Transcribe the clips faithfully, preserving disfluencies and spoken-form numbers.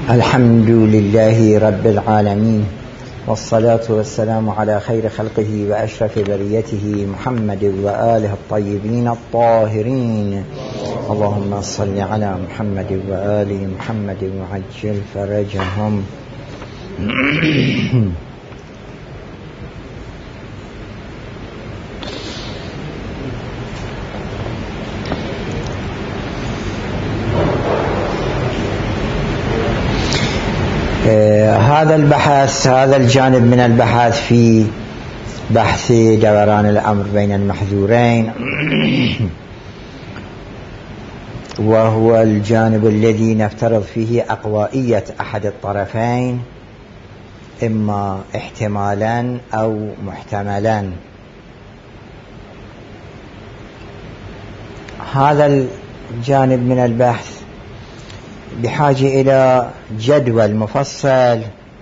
الحمد لله رب العالمين، والصلاة والسلام على خير خلقه وأشرف بريته محمد وآله الطيبين الطاهرين. اللهم صل على محمد وآل محمد وعجل فرجهم. هذا البحث هذا الجانب من البحث في بحث دوران الأمر بين المحذورين، وهو الجانب الذي نفترض فيه أقوائية أحد الطرفين، إما احتمالا أو محتملا. هذا الجانب من البحث بحاجة إلى جدول مفصل،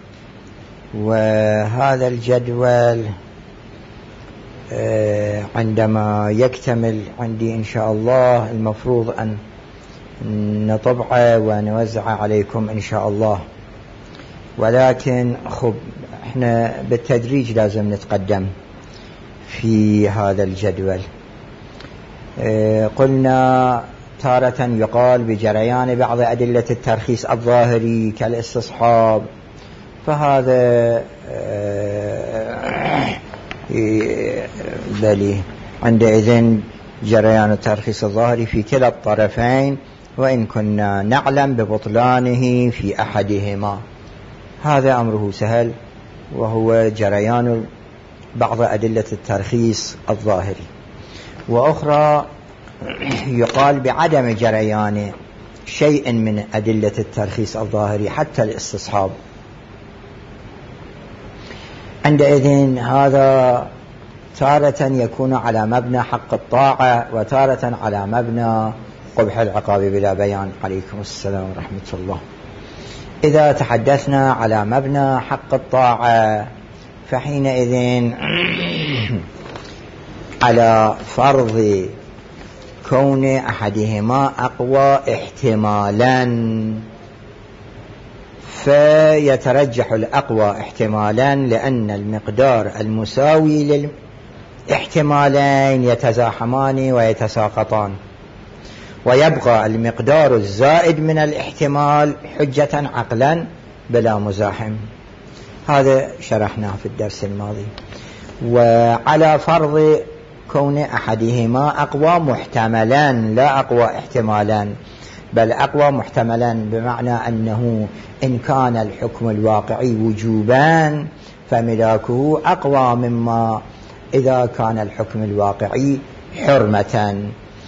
وهذا الجدول عندما يكتمل عندي إن شاء الله المفروض أن نطبعه ونوزعه عليكم إن شاء الله. ولكن خب احنا بالتدريج لازم نتقدم في هذا الجدول. قلنا تارة يقال بجريان بعض أدلة الترخيص الظاهري كالاستصحاب، فهذا بلي عندئذ جريان الترخيص الظاهري في كلا الطرفين، وإن كنا نعلم ببطلانه في أحدهما. هذا أمره سهل، وهو جريان بعض أدلة الترخيص الظاهري. وأخرى يقال بعدم جريان شيء من أدلة الترخيص الظاهري حتى الاستصحاب. عندئذ هذا تارة يكون على مبنى حق الطاعة، وتارة على مبنى قبح العقاب بلا بيان. عليكم السلام ورحمة الله. إذا تحدثنا على مبنى حق الطاعة فحينئذ على فرض كون أحدهما أقوى احتمالا، فيترجح الأقوى احتمالا لأن المقدار المساوي للاحتمالين يتزاحمان ويتساقطان، ويبقى المقدار الزائد من الاحتمال حجة عقلا بلا مزاحم. هذا شرحناه في الدرس الماضي. وعلى فرض كون أحدهما أقوى محتملا لا أقوى احتمالا، بل أقوى محتملا بمعنى أنه إن كان الحكم الواقعي وجوبا فملاكه أقوى مما إذا كان الحكم الواقعي حرمة،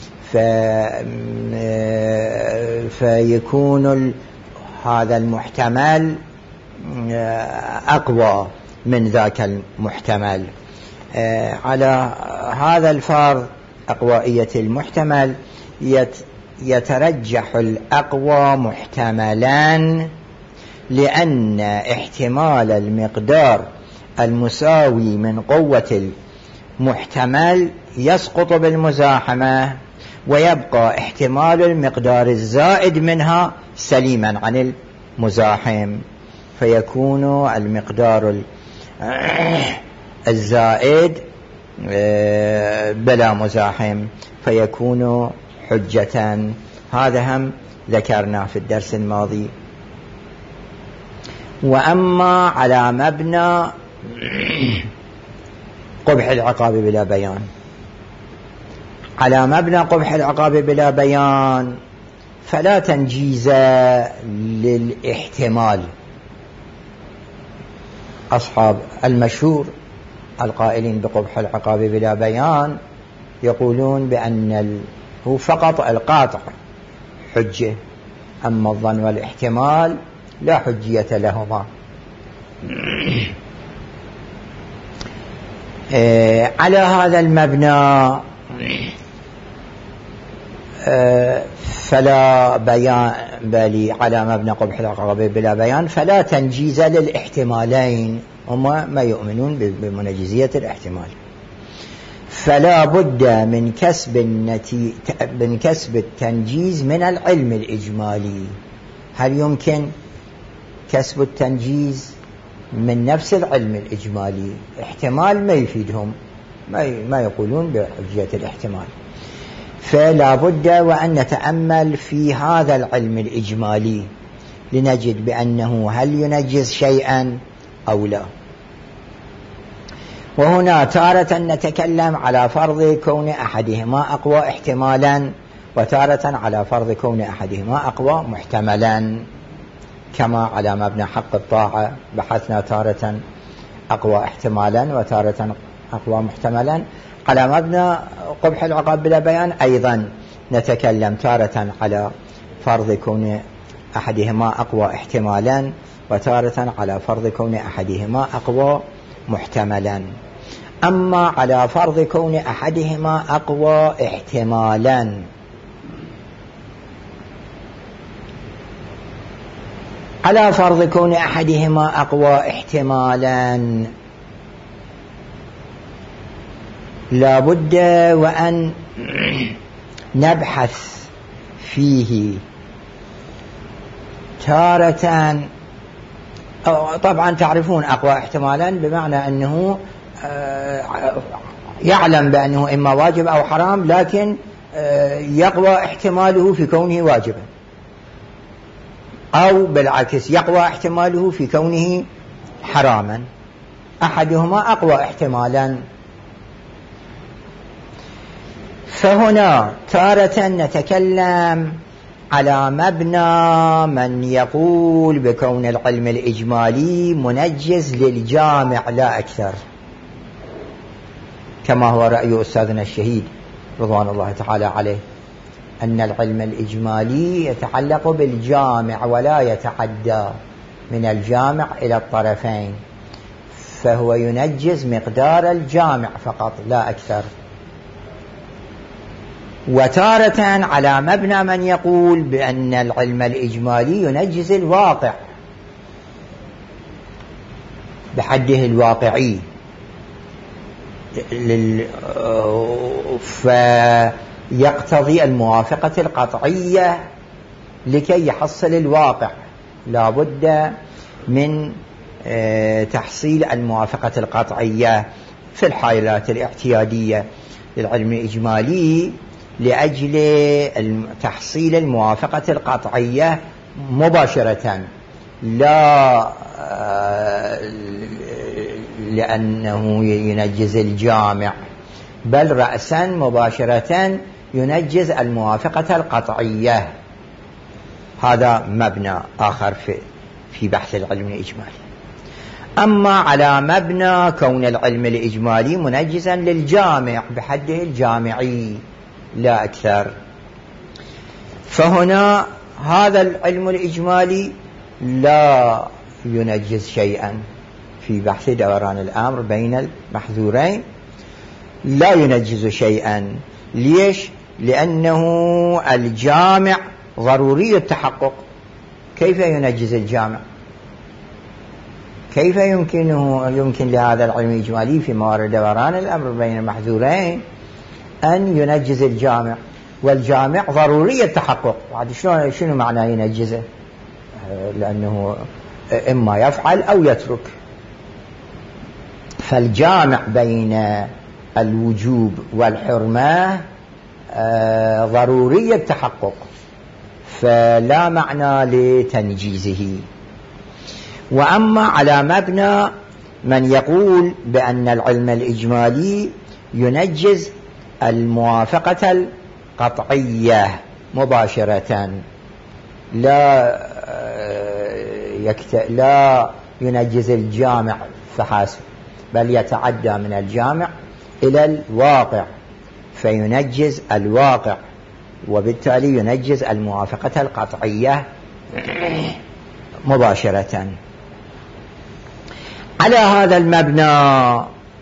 فيكون هذا المحتمل أقوى من ذاك المحتمل. على هذا الفرض أقوائية المحتمل يترجح الأقوى محتملا، لأن احتمال المقدار المساوي من قوة المحتمل يسقط بالمزاحمة، ويبقى احتمال المقدار الزائد منها سليما عن المزاحم، فيكون المقدار الزائد بلا مزاحم، فيكون حجة. هذا هم ذكرنا في الدرس الماضي. وأما على مبنى قبح العقاب بلا بيان، على مبنى قبح العقاب بلا بيان فلا تنجيز للاحتمال. أصحاب المشهور القائلين بقبح العقاب بلا بيان يقولون بأن هو فقط القاطع حجة، أما الظن والاحتمال لا حجية لهما. على هذا المبنى فلا بيان، بل على مبنى قبح العقاب بلا بيان فلا تنجيز للاحتمالين، هم ما يؤمنون بمنجزية الاحتمال. فلا بد من كسب النتي... من كسب التنجيز من العلم الإجمالي. هل يمكن كسب التنجيز من نفس العلم الإجمالي، احتمال ما يفيدهم، ما يقولون بحجية الاحتمال. فلا بد وأن نتأمل في هذا العلم الإجمالي لنجد بأنه هل ينجز شيئا أو لا. وهنا تارة نتكلم على فرض كون أحدهما أقوى احتمالا، وتارة على فرض كون أحدهما أقوى محتملا، كما على مبنى حق الطاعة بحثنا تارة أقوى احتمالا وتارة أقوى محتملا. على مبنى قبح العقاب بلا بيان أيضا نتكلم تارة على فرض كون أحدهما أقوى احتمالا، وتارة على فرض كون أحدهما أقوى محتملا. أما على فرض كون أحدهما أقوى احتمالا، على فرض كون أحدهما أقوى احتمالا لا بد وأن نبحث فيه تارة. طبعا تعرفون أقوى احتمالا بمعنى أنه يعلم بأنه إما واجب أو حرام، لكن يقوى احتماله في كونه واجبا، أو بالعكس يقوى احتماله في كونه حراما. أحدهما أقوى احتمالا. فهنا تارة نتكلم على مبنى من يقول بكون العلم الإجمالي منجز للجامع لا أكثر، كما هو رأي أستاذنا الشهيد رضوان الله تعالى عليه، أن العلم الإجمالي يتعلق بالجامع ولا يتعدى من الجامع إلى الطرفين، فهو ينجز مقدار الجامع فقط لا أكثر. وتارة على مبنى من يقول بأن العلم الإجمالي ينجز الواقع بحده الواقعي، فيقتضي الموافقة القطعية لكي يحصل الواقع. لا بد من تحصيل الموافقة القطعية في الحالات الاعتيادية للعلم الإجمالي لأجل تحصيل الموافقة القطعية مباشرة، لا لأنه ينجز الجامع، بل رأسا مباشرة ينجز الموافقة القطعية. هذا مبنى آخر في في بحث العلم الإجمالي. أما على مبنى كون العلم الإجمالي منجزا للجامع بحده الجامعي لا أكثر، فهنا هذا العلم الإجمالي لا ينجز شيئا في بحث دوران الأمر بين المحذورين، لا ينجز شيئا. ليش؟ لأنه الجامع ضروري التحقق. كيف ينجز الجامع؟ كيف يمكنه يمكن لهذا العلم الإجمالي في موارد دوران الأمر بين المحذورين أن ينجز الجامع؟ والجامع ضروري التحقق. شنو شنو معنى ينجزه؟ لأنه إما يفعل أو يترك. فالجامع بين الوجوب والحرمة ضروري التحقق، فلا معنى لتنجيزه. وأما على مبنى من يقول بأن العلم الإجمالي ينجز الموافقة القطعية مباشرة، لا يكت... لا ينجز الجامع فحسب، بل يتعدى من الجامع إلى الواقع فينجز الواقع، وبالتالي ينجز الموافقة القطعية مباشرة. على هذا المبنى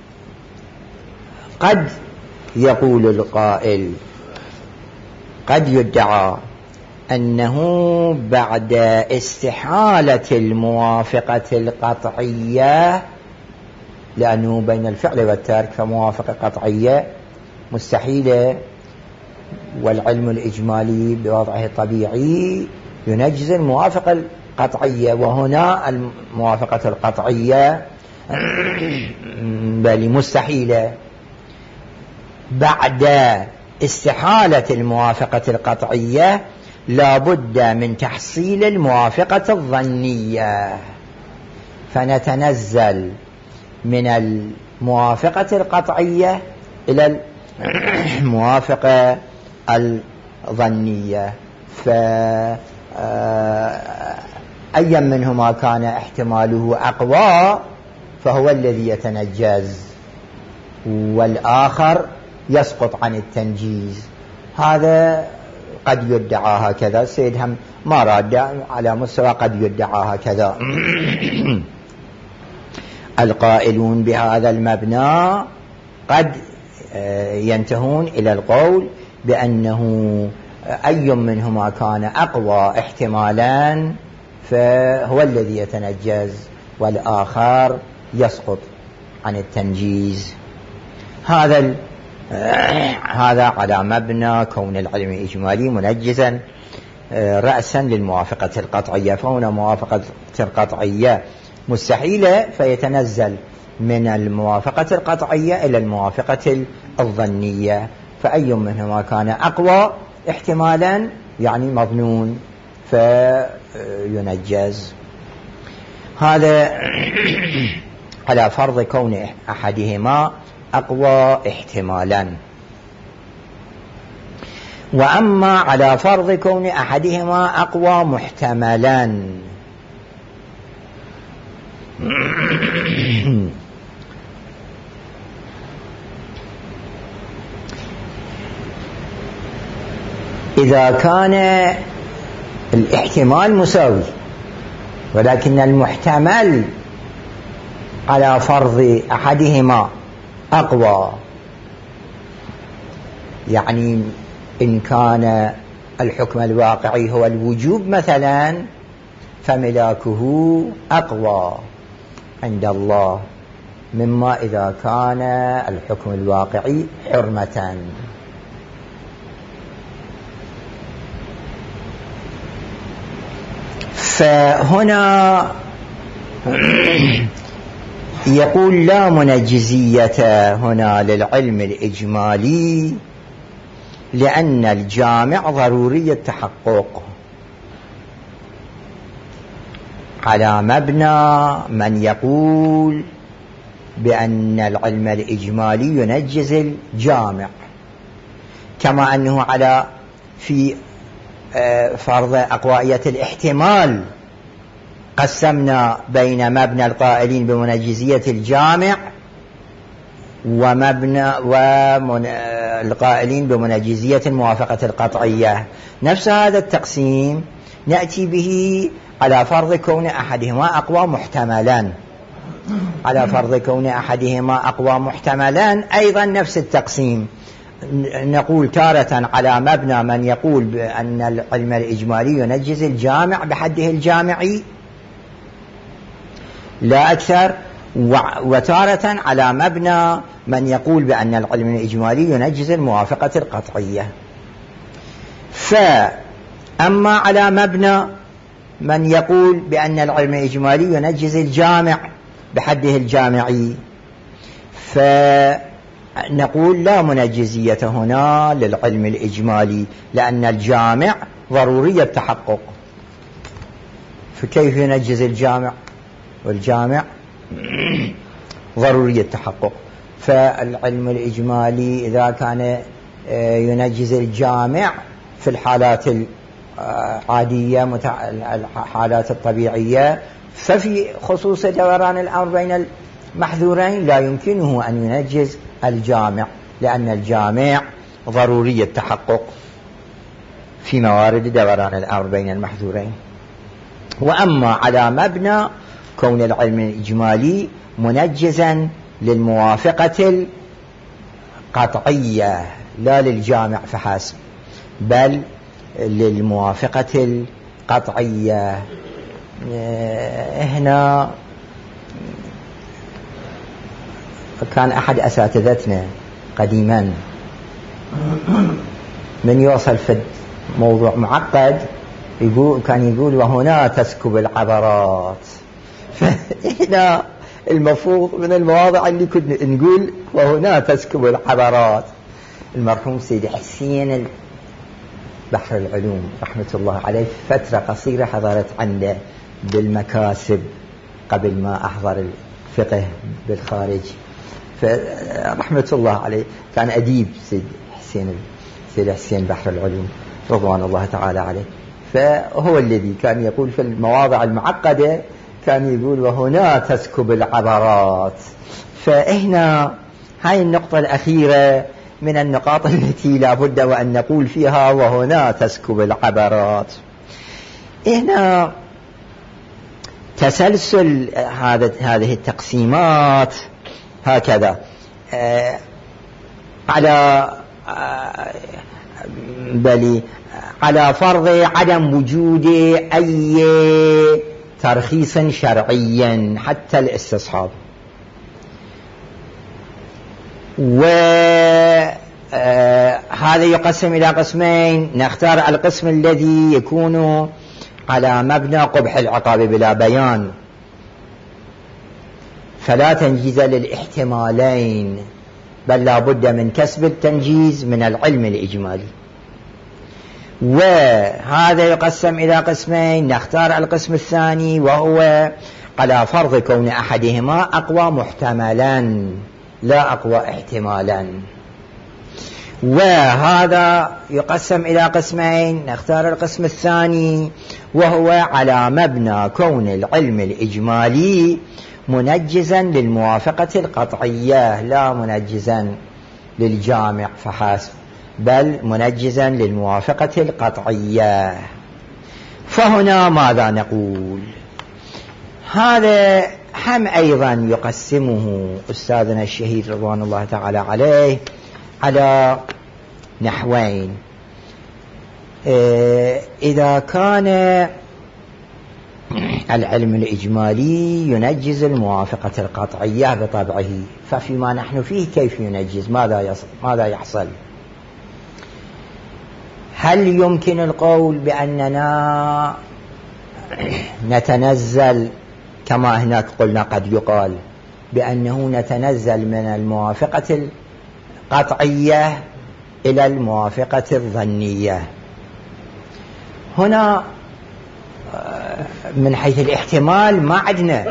قد يقول القائل، قد يدعى أنه بعد استحالة الموافقة القطعية، لأنه بين الفعل والترك فموافقة قطعية مستحيلة، والعلم الإجمالي بوضعه الطبيعي ينجز الموافقة قطعية. وهنا الموافقة القطعية بل مستحيلة. بعد استحالة الموافقة القطعية لا بد من تحصيل الموافقة الظنية، فنتنزل من الموافقة القطعية إلى الموافقة الظنية. فأي منهما كان احتماله أقوى فهو الذي يتنجز، والآخر يسقط عن التنجيز. هذا قد يدعى هكذا، السيد هم ما راد على مستوى قد يدعى هكذا. القائلون بهذا المبنى قد ينتهون إلى القول بأنه أي منهما كان أقوى احتمالا فهو الذي يتنجز والآخر يسقط عن التنجيز. هذا هذا على مبنى كون العلم الإجمالي منجزا رأسا للموافقة القطعية. فهنا موافقة القطعية مستحيلة فيتنزل من الموافقة القطعية إلى الموافقة الظنية، فأي منهما كان أقوى احتمالا يعني مظنون فينجز. هذا على فرض كون أحدهما أقوى احتمالا. وأما على فرض كون أحدهما أقوى محتملا إذا كان الاحتمال مساوي ولكن المحتمل على فرض أحدهما أقوى، يعني إن كان الحكم الواقعي هو الوجوب مثلا فملاكه أقوى عند الله مما إذا كان الحكم الواقعي حرمة. فهنا يقول لا منجزية هنا للعلم الإجمالي لأن الجامع ضروري التحقق، على مبنى من يقول بأن العلم الإجمالي ينجز الجامع، كما أنه على في فرض أقوائية الاحتمال قسمنا بين مبنى القائلين بمنجزية الجامع ومبنى والقائلين بمنجزية الموافقة القطعية. نفس هذا التقسيم نأتي به على فرض كون أحدهما أقوى محتملا. على فرض كون أحدهما أقوى محتملا أيضا نفس التقسيم، نقول تارة على مبنى من يقول بأن العلم الإجمالي ينجز الجامع بحده الجامعي لا أكثر، وتارة على مبنى من يقول بأن العلم الإجمالي ينجز الموافقة القطعية. فأما على مبنى من يقول بأن العلم الإجمالي ينجز الجامع بحده الجامعي فنقول لا منجزية هنا للعلم الإجمالي لأن الجامع ضروري التحقق. فكيف ينجز الجامع والجامع ضروري التحقق؟ فالعلم الإجمالي إذا كان ينجز الجامع في الحالات العادية الحالات الطبيعية ففي خصوص دوران الأمر بين المحذورين لا يمكنه أن ينجز الجامع لأن الجامع ضروري التحقق في موارد دوران الأمر بين المحذورين. وأما على مبنى كون العلم الإجمالي منجزا للموافقة القطعية لا للجامع فحسب بل للموافقة القطعية، هنا كان أحد أساتذتنا قديما من يوصل في موضوع معقد يقول كان يقول وهنا تسكب العبرات. فهنا المفروض من المواضع اللي كنا نقول وهنا تسكب العبرات. المرحوم سيدي حسين بحر العلوم رحمة الله عليه فترة قصيرة حضرت عنده بالمكاسب قبل ما أحضر الفقه بالخارج، فرحمة الله عليه كان أديب سيد حسين سيد حسين بحر العلوم رضوان الله تعالى عليه. فهو الذي كان يقول في المواضع المعقدة كان يقول وهنا تسكب العبرات. فإحنا هاي النقطة الأخيرة من النقاط التي لا بد وأن نقول فيها وهنا تسكب العبرات. هنا تسلسل هذه التقسيمات هكذا آه على آه بل على فرض عدم وجود أي ترخيص شرعي حتى الاستصحاب. وهذا يقسم إلى قسمين، نختار القسم الذي يكون على مبنى قبح العقاب بلا بيان فلا تنجيز للاحتمالين، بل لا بد من كسب التنجيز من العلم الإجمالي. وهذا يقسم إلى قسمين، نختار القسم الثاني وهو على فرض كون أحدهما أقوى محتملا لا أقوى احتمالا. وهذا يقسم إلى قسمين، نختار القسم الثاني وهو على مبنى كون العلم الإجمالي منجزا للموافقة القطعية لا منجزا للجامع فحسب، بل منجزا للموافقة القطعية. فهنا ماذا نقول؟ هذا هم أيضا يقسمه أستاذنا الشهيد رضوان الله تعالى عليه على نحوين. إذا كان العلم الإجمالي ينجز الموافقة القطعية بطبعه، ففيما نحن فيه كيف ينجز؟ ماذا ماذا يحصل؟ هل يمكن القول بأننا نتنزل كما هناك قلنا قد يقال بأنه نتنزل من الموافقة القطعية إلى الموافقة الظنية؟ هنا من حيث الاحتمال ما عندنا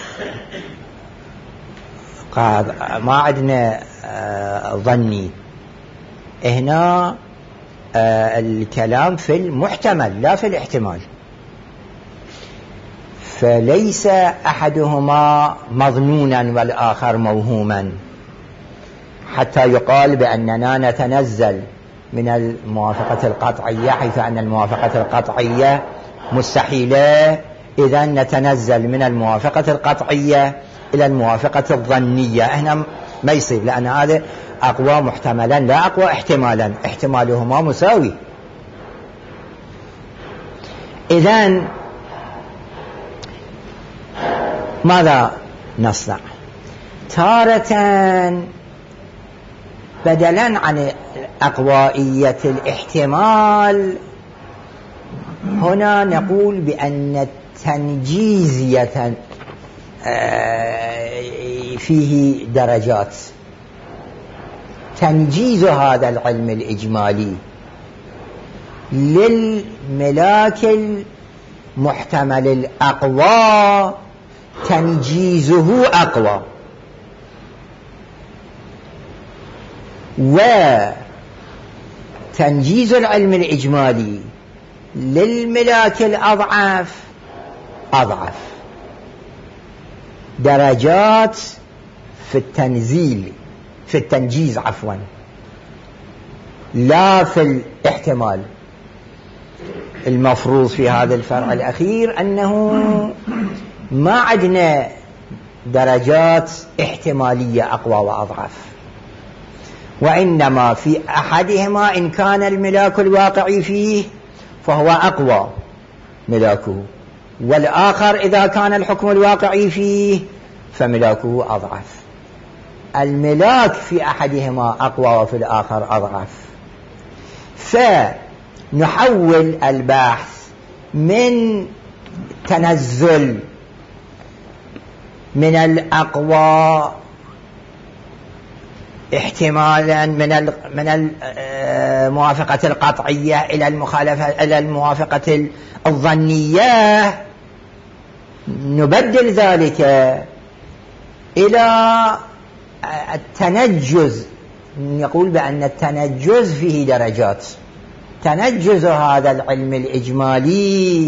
ما عندنا ظني، هنا الكلام في المحتمل لا في الاحتمال. فليس أحدهما مظنونا والآخر موهوما حتى يقال بأننا نتنزل من الموافقة القطعية، حيث أن الموافقة القطعية مستحيلة، إذن نتنزل من الموافقة القطعية إلى الموافقة الظنية. هنا ما يصير، لأن هذا أقوى محتملا لا أقوى احتمالا، احتمالهما مساوي. إذن ماذا نصنع؟ تارة بدلا عن أقوائية الاحتمال هنا نقول بأن التنجيز فيه درجات. تنجيز هذا العلم الإجمالي للملاك المحتمل الأقوى تنجيزه أقوى، وتنجيز العلم الإجمالي للملاك الأضعف أضعف. درجات في التنزيل في التنجيز عفوا لا في الاحتمال. المفروض في هذا الفرع الأخير أنه ما عندنا درجات احتمالية أقوى وأضعف، وإنما في أحدهما إن كان الملاك الواقعي فيه فهو أقوى ملاكه، والآخر إذا كان الحكم الواقعي فيه فملاكه أضعف. الملاك في أحدهما أقوى وفي الآخر أضعف. فنحول البحث من تنزل من الأقوى احتمالا من من الموافقة القطعية إلى المخالفة إلى الموافقة الظنية، نبدل ذلك إلى التنجز. نقول بأن التنجز فيه درجات. تنجز هذا العلم الإجمالي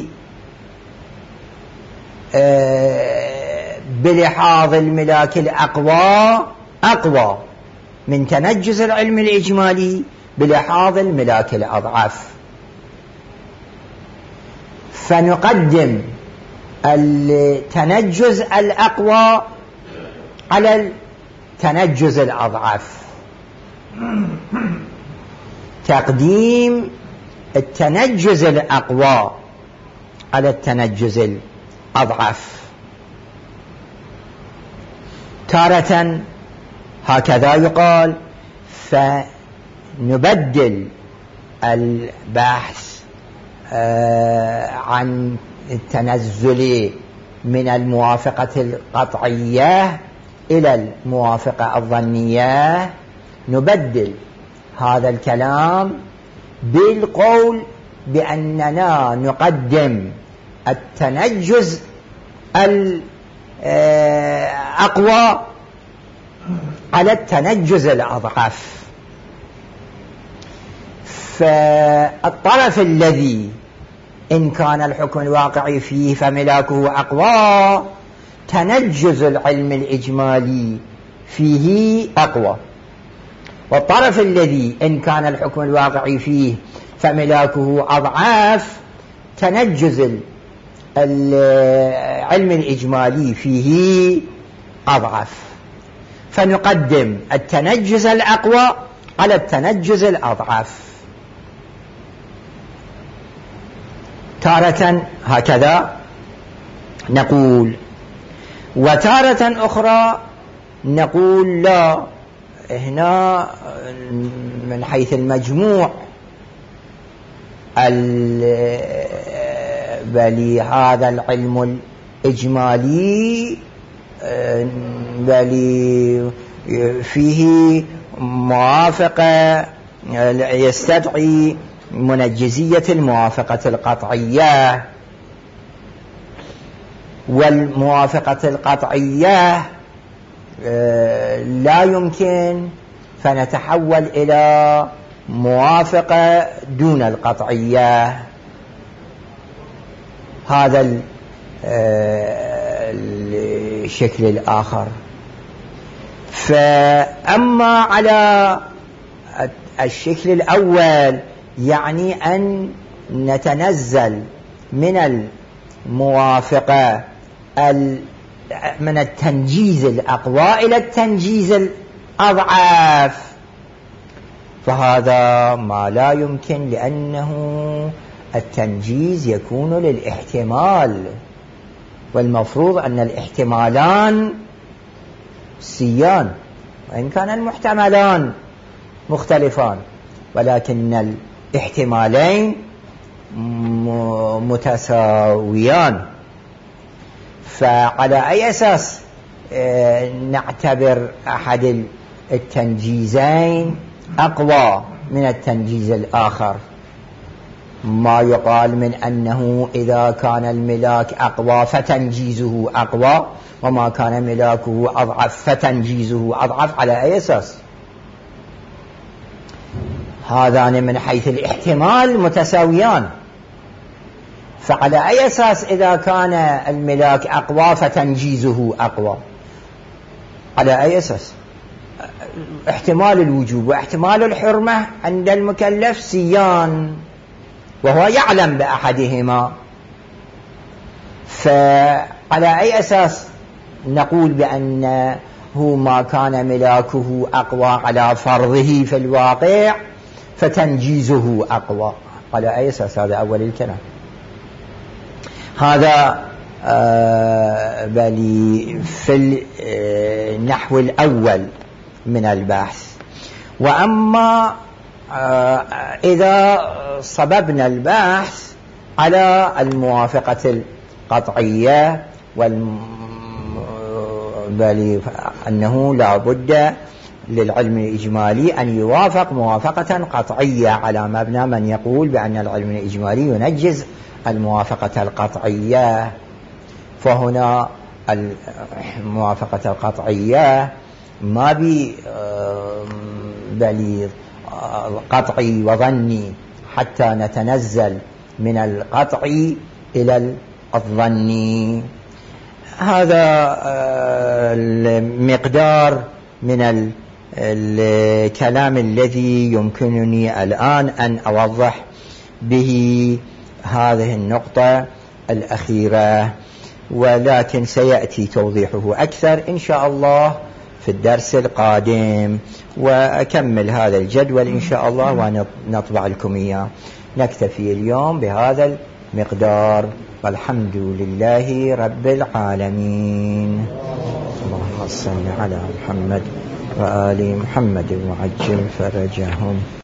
بلحاظ الملاك الأقوى أقوى من تنجز العلم الإجمالي بلحاظ الملاك الأضعف، فنقدم التنجز الأقوى على التنجز الأضعف. تقديم التنجز الأقوى على التنجز الأضعف. تارة هكذا يقال، فنبدل البحث عن التنزل من الموافقة القطعية إلى الموافقة الظنية، نبدل هذا الكلام بالقول بأننا نقدم التنجز الأقوى على التنجز الأضعف. فالطرف الذي إن كان الحكم الواقعي فيه فملاكه أقوى، تنجز العلم الإجمالي فيه أقوى. والطرف الذي إن كان الحكم الواقعي فيه فملاكه أضعاف، تنجز العلم الإجمالي فيه أضعف. فنقدم التنجز الأقوى على التنجز الأضعف. تارة هكذا نقول، وتارة أخرى نقول لا، هنا من حيث المجموع بل هذا العلم الإجمالي بل فيه موافقة يستدعي منجزية الموافقة القطعية، والموافقة القطعية لا يمكن، فنتحول إلى موافقة دون القطعية. هذا الشكل الآخر. فأما على الشكل الأول، يعني أن نتنزل من الموافقة من التنجيز الأقوى إلى التنجيز الأضعف، فهذا ما لا يمكن، لأنه التنجيز يكون للاحتمال، والمفروض أن الاحتمالان سيان، وإن كان المحتملان مختلفان، ولكن الاحتمالين متساويان. فعلى أي أساس نعتبر أحد التنجيزين أقوى من التنجيز الآخر؟ ما يقال من أنه إذا كان الملاك أقوى فتنجيزه أقوى، وما كان ملاكه أضعف فتنجيزه أضعف، على أي أساس؟ هذان من حيث الاحتمال متساويان، فعلى أي أساس إذا كان الملاك أقوى فتنجيزه أقوى؟ على أي أساس؟ احتمال الوجوب واحتمال الحرمة عند المكلف سيان، وهو يعلم بأحدهما، فعلى أي أساس نقول بأنه ما كان ملاكه أقوى على فرضه في الواقع فتنجيزه أقوى؟ على أي أساس؟ هذا أول الكلام. هذا آه بل في النحو الأول من البحث. وأما آه إذا صببنا البحث على الموافقة القطعية بل أنه لا بد للعلم الإجمالي أن يوافق موافقة قطعية على مبنى من يقول بأن العلم الإجمالي ينجز الموافقة القطعية. فهنا الموافقة القطعية ما بي بل قطعي وظني حتى نتنزل من القطعي إلى الظني. هذا المقدار من الكلام الذي يمكنني الآن أن أوضح به هذه النقطة الأخيرة، ولكن سيأتي توضيحه أكثر إن شاء الله في الدرس القادم، وأكمل هذا الجدول إن شاء الله ونطبع لكم إياه. نكتفي اليوم بهذا المقدار، والحمد لله رب العالمين. اللهم صل على محمد وآل محمد وعجل فرجهم.